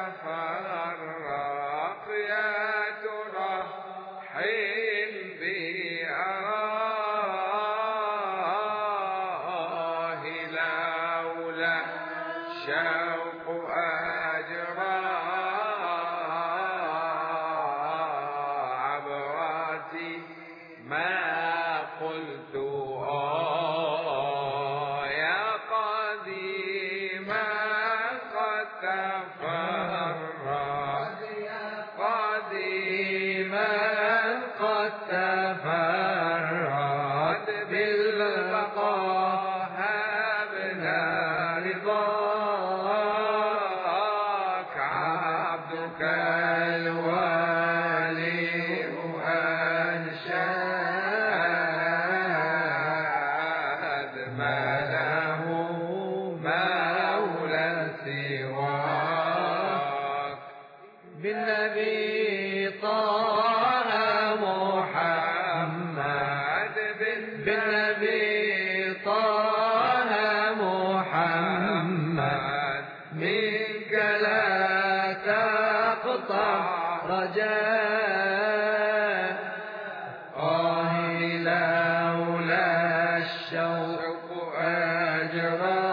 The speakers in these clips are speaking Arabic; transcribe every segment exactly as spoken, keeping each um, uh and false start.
تفرق يا ترى حين بي أراه لولا شوق أجرى عبراتي ما قلت آه يا قديما قد تفرق قديما قد تفرد بالبقاء هبنا رضاك عبدك الوالي أنشاد ما له مولى سواك بالنبي طه محمد بالنبي طه محمد منك لا تقطع رجاء آه لولا الشوق أجرى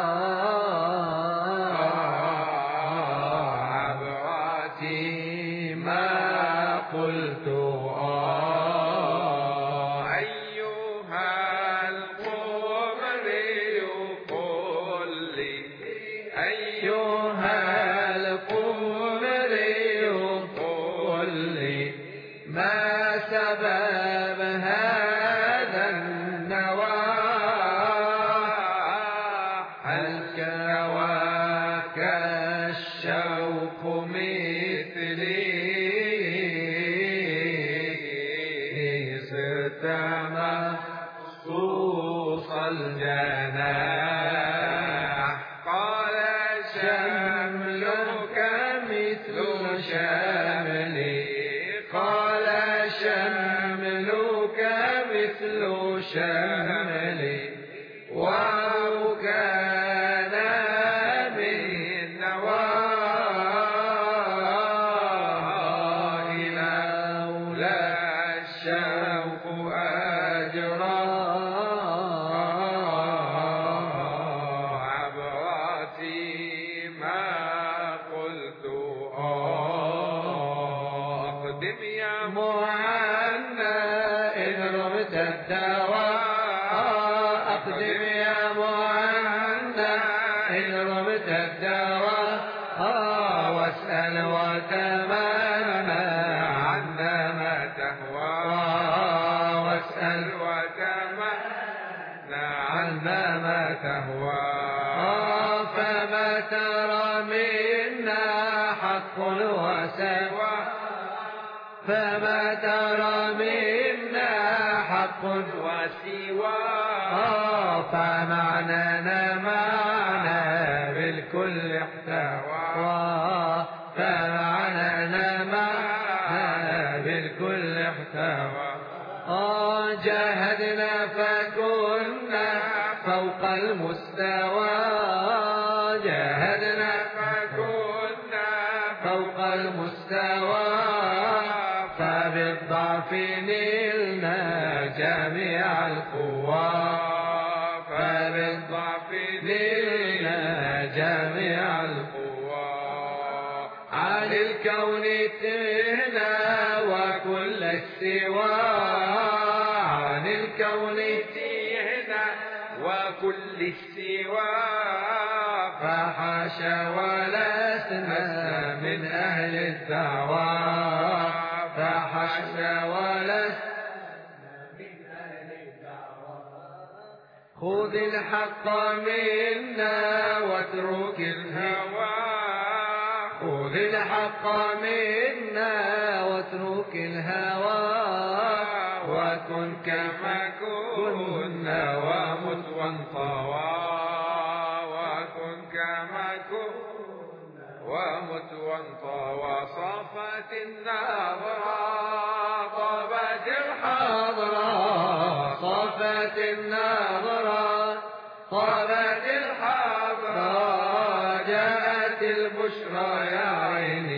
عبراتي ما قلت آه أيها القمري قل لي أيها القمري قل لي ما سبب هذا النواح هل كواك الشوق مثلي صرت مخصوص الجناح قال شملك مثل شملي قال شملك مثل شملي وهو كان من نواه لولا الشوق أجرى عبراتي ما قلت آه أقدم يا معنى إن رمت الدواء أقدم يا معنى إن رمت الدواء واسأل وتمنى عنا ما تهوى واسأل وتمنى عنا ما تهوى فما ترى منا حق وسوى فما ترى منا حق وسوى فمعنانا معنا بالكل احتوى فمعنانا معنا بالكل احتوى جاهدنا فكنا فوق المستوى جاهدنا فكنا فوق المستوى فبالضعف نلنا جميع القوى فبالضعف نلنا جميع القوى عن الكون تهنا وكل السوى عن الكون تهنا وكل السوى فحاشا ولسنا من أهل الدعوى فحاشا ولسنا من أهل الدعوى خذ الحق منا واترك الهوى خذ الحق منا واترك الهوى وكن كما كنا ومت وانطوى وكن كما كنا ومت وانطوى صافت النظرة طابت الحضرة صافت النظرة طابت الحضرة جاءت البشرى يا عين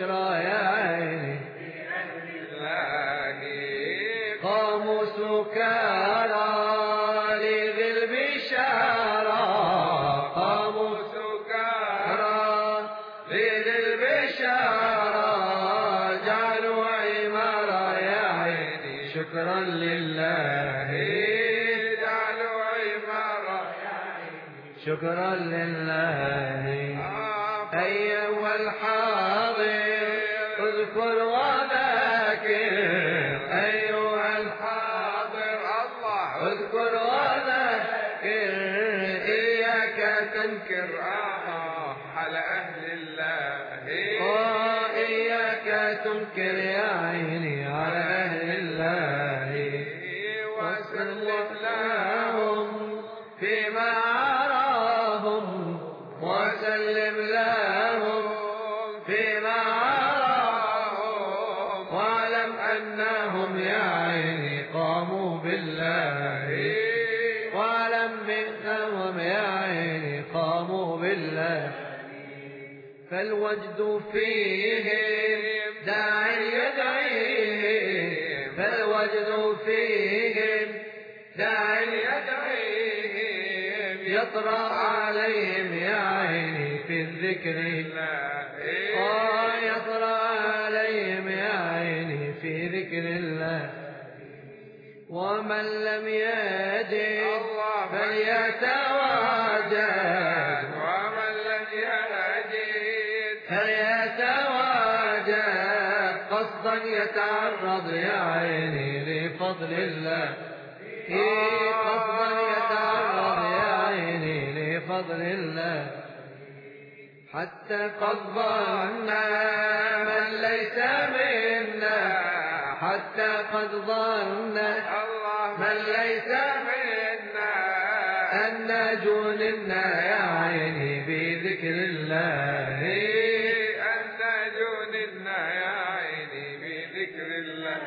البشرى يا عيني قاموا سكارى لذي البشارى قاموا سكارى لذي البشارى جعلوا عمارة يا عيني شكرا لله جعلوا عمارة يا عيني شكرا لله أيها الحاضر اذكر وذاكر أيها الحاضر الله اذكر وذاكر إياك تنكر آه على أهل الله آه إياك تنكر يا عيني على أهل الله وسلم لهم فيما عراهم وسلم لهم فيما عراهم واعلم أنهم يا عيني قاموا بالله واعلم بأنهم يا عيني قاموا بالله فالوجد فيهم داعي يدعيهم فالوجد فيهم داعي يدعيهم يطرأ عليهم يا عيني في الذكر آه يطرأ عليهم يا عيني في ذكر الله ومن لم يجد فليتواجد ومن لم يجد فليتواجد قصدا يتعرض يا عيني لفضل الله قصدا يتعرض يا عيني لفضل الله حتى قد ظن من ليس منا حتى قد ظن من ليس منا أن جننا يا عيني بذكر الله أن جننا يا عيني بذكر الله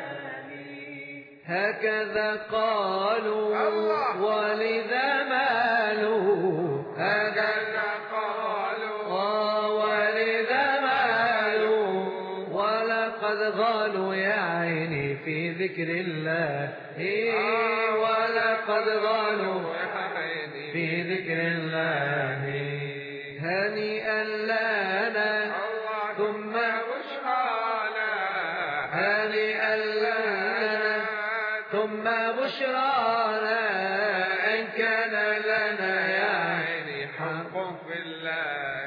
هكذا قالوا ولذا مالوا هكذا قالوا ولذا مالوا ولقد غالوا يا عيني في ذكر الله ولقد غالوا في ذكر الله هنيئا لنا ثم بشرانا هنيئا لنا ثم بشرانا إن كان لنا يا عيني حق في الله